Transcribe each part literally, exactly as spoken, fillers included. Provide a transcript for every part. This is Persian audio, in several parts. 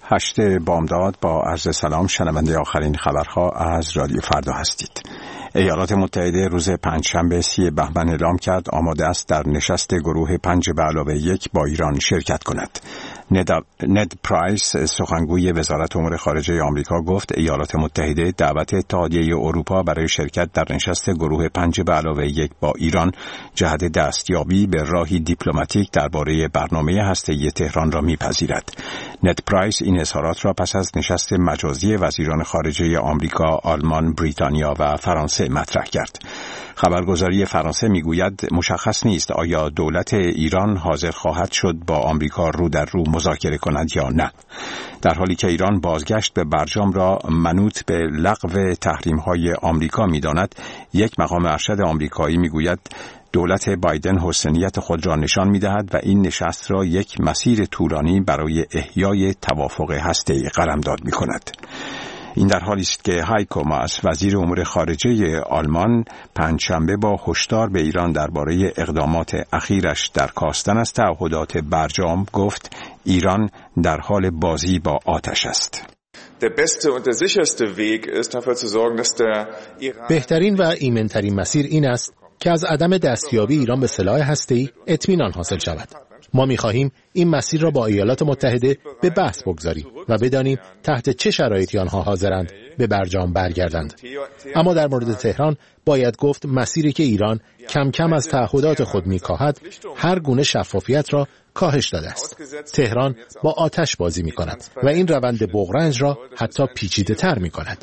هشت بامداد با عرض سلام، شنونده آخرین خبرها از رادیو فردا هستید. ایالات متحده روز پنجشنبه سی بهمن اعلام کرد آماده است در نشست گروه پنج به علاوه یک با ایران شرکت کند. ند, ند پرایس سخنگوی وزارت امور خارجه آمریکا گفت ایالات متحده دعوت اتحادیه اروپا برای شرکت در نشست گروه پنج به علاوه یک با ایران جهت دستیابی به راهی دیپلماتیک درباره برنامه هسته‌ای تهران را میپذیرد. ند پرایس این اظهارات را پس از نشست مجازی وزیران خارجه آمریکا، آلمان، بریتانیا و فرانسه مطرح کرد. خبرگزاری فرانسه میگوید مشخص نیست آیا دولت ایران حاضر خواهد شد با آمریکا رو در رو مذاکره کند یا نه، در حالی که ایران بازگشت به برجام را منوط به لغو تحریم‌های آمریکا می‌داند. یک مقام ارشد آمریکایی میگوید دولت بایدن حسنیت خود را نشان می‌دهد و این نشست را یک مسیر طولانی برای احیای توافق هسته‌ای قلمداد می‌کند. این در حالی است که هایکو ماس وزیر امور خارجه آلمان پنجشنبه با هشدار به ایران درباره اقدامات اخیرش در کاستن از تعهدات برجام گفت ایران در حال بازی با آتش است. بهترین و ایمن‌ترین مسیر این است که از عدم دستیابی ایران به سلاح هسته‌ای اطمینان حاصل شود. ما می‌خواهیم این مسیر را با ایالات متحده به بحث بگذاریم و بدانیم تحت چه شرایطی آنها حاضرند به برجام برگردند. اما در مورد تهران باید گفت مسیری که ایران کم کم از تعهدات خود می‌کاهد هر گونه شفافیت را کاهش داده است. تهران با آتش بازی می‌کند و این روند بغرنج را حتی پیچیده‌تر می‌کند.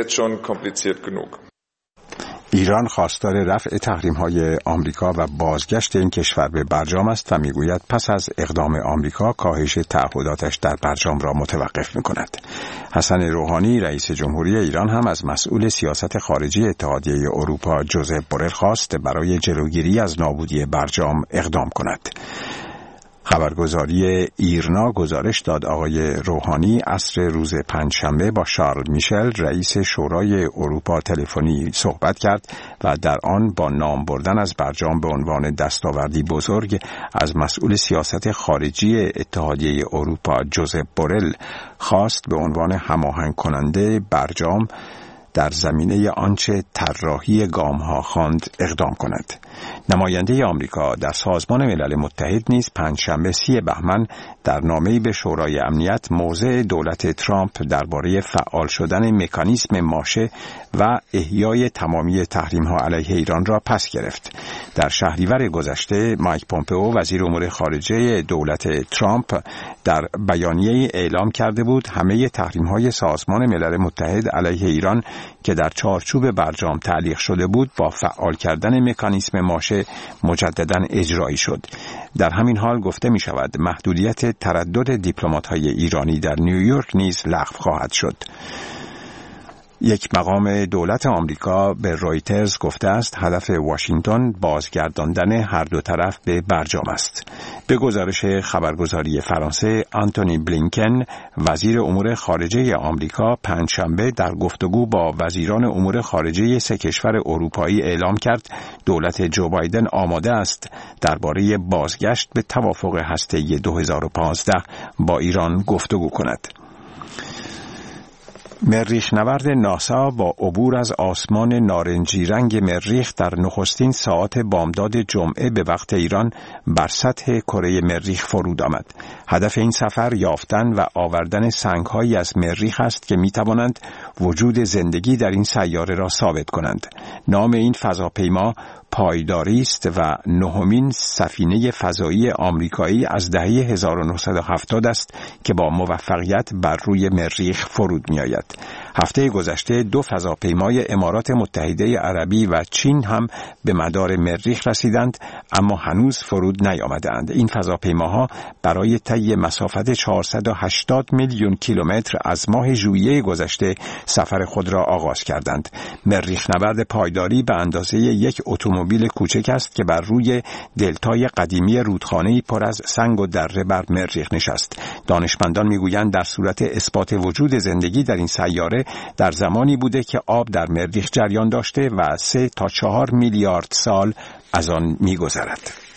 ایران خواستار رفع تحریم‌های آمریکا و بازگشت این کشور به برجام است و میگوید پس از اقدام آمریکا کاهش تعهداتش در برجام را متوقف می‌کند. حسن روحانی رئیس جمهوری ایران هم از مسئول سیاست خارجی اتحادیه اروپا جوزپ بورل خواست برای جلوگیری از نابودی برجام اقدام کند. خبرگزاری ایرنا گزارش داد آقای روحانی عصر روز پنجشنبه با شارل میشل رئیس شورای اروپا تلفنی صحبت کرد و در آن با نام بردن از برجام به عنوان دستاوردی بزرگ از مسئول سیاست خارجی اتحادیه اروپا جوزپ بورل خواست به عنوان هماهنگ کننده برجام در زمینه آنچه طراحی گام‌ها خواند اقدام کند. نماینده آمریکا در سازمان ملل متحد نیز پنجشنبه سی بهمن در نامه‌ای به شورای امنیت موضع دولت ترامپ درباره فعال شدن مکانیزم ماشه و احیای تمامی تحریم‌ها علیه ایران را پس گرفت. در شهریور گذشته مایک پومپئو وزیر امور خارجه دولت ترامپ در بیانیه‌ای اعلام کرده بود همه تحریم‌های سازمان ملل متحد علیه ایران که در چارچوب برجام تعلیق شده بود با فعال کردن مکانیزم ماشه مجدداً اجرایی شد. در همین حال گفته می شود محدودیت تردد دیپلمات‌های ایرانی در نیویورک نیز لغو خواهد شد. یک مقام دولت آمریکا به رویترز گفته است هدف واشنگتن بازگرداندن هر دو طرف به برجام است. به گزارش خبرگزاری فرانسه، آنتونی بلینکن وزیر امور خارجه آمریکا پنجشنبه در گفتگو با وزیران امور خارجه سه کشور اروپایی اعلام کرد دولت جو بایدن آماده است درباره بازگشت به توافق هسته‌ای دو هزار و پانزده با ایران گفتگو کند. مریخ نورد ناسا با عبور از آسمان نارنجی رنگ مریخ در نخستین ساعات بامداد جمعه به وقت ایران بر سطح کره مریخ فرود آمد. هدف این سفر یافتن و آوردن سنگ‌هایی از مریخ است که می‌توانند وجود زندگی در این سیاره را ثابت کنند. نام این فضاپیما پایداری است و نهمین سفینه فضایی آمریکایی از دهه هزار و نهصد و هفتاد است که با موفقیت بر روی مریخ فرود می‌آید. هفته گذشته دو فضاپیمای امارات متحده عربی و چین هم به مدار مریخ رسیدند اما هنوز فرود نیامدند. این فضاپیماها برای طی مسافت چهارصد و هشتاد میلیون کیلومتر از ماه ژوئیه گذشته سفر خود را آغاز کردند. مریخ نورد پایداری به اندازه یک اتومبیل کوچک است که بر روی دلتای قدیمی رودخانه‌ای پر از سنگ و دره بر مریخ نشست. دانشمندان میگویند در صورت اثبات وجود زندگی در این سیاره در زمانی بوده که آب در مریخ جریان داشته و سه تا چهار میلیارد سال از آن می‌گذرد.